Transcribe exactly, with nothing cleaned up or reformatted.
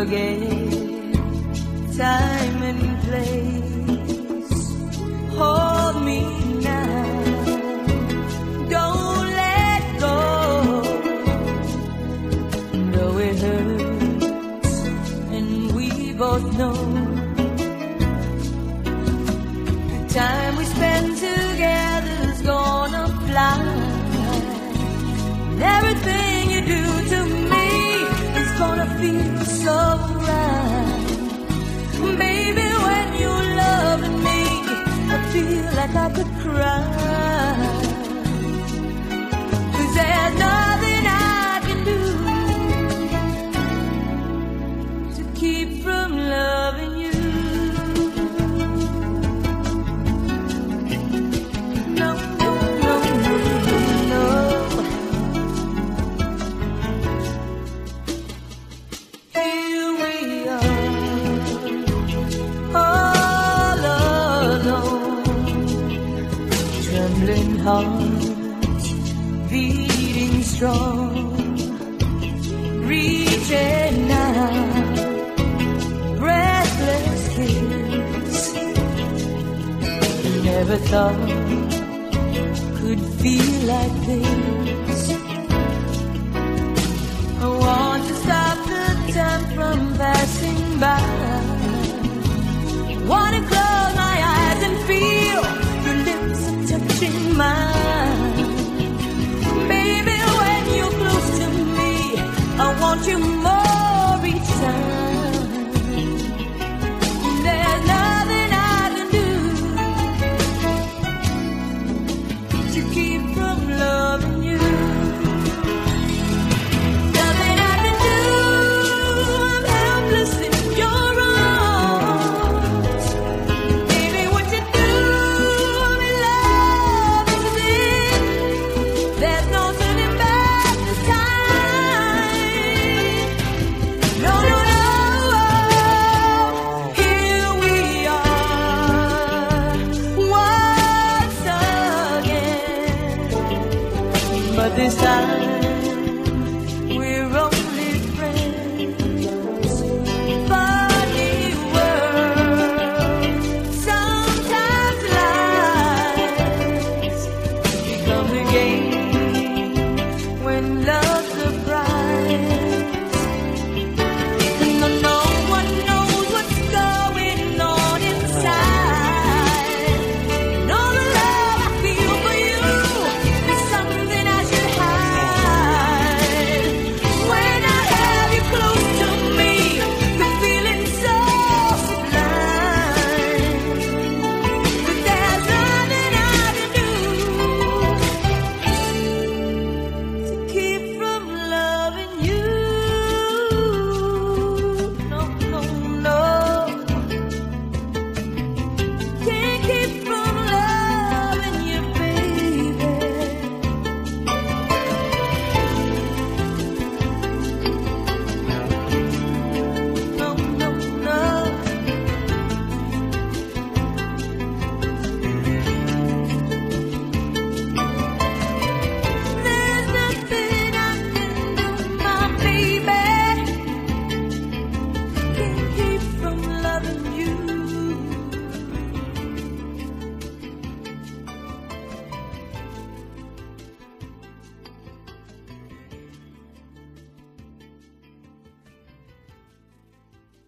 forget time and place. Hold me now, don't let go. Though it hurts and we both know the time we spend together's gonna fly. And everything you do to me is gonna feel so right. Baby, when you're loving me, I feel like I could cry. 'Cause there's nothing I can do to keep from loving you. No, no, no, no, no. Here we are, all alone, trembling hearts beating strong, reaching out, breathless kiss. Never thought could feel like this. I want to stop the time from passing by. Wanna close my eyes and feel your lips are touching mine. Baby, when you're close to me, I want you more each time. There's nothing I can do to keep from loving you. Nothing I can do, I'm helpless in your arms. Baby, what you do, I'm in love, this is it. There's no turning back this time. No, no, no. Here we are, once again. But this time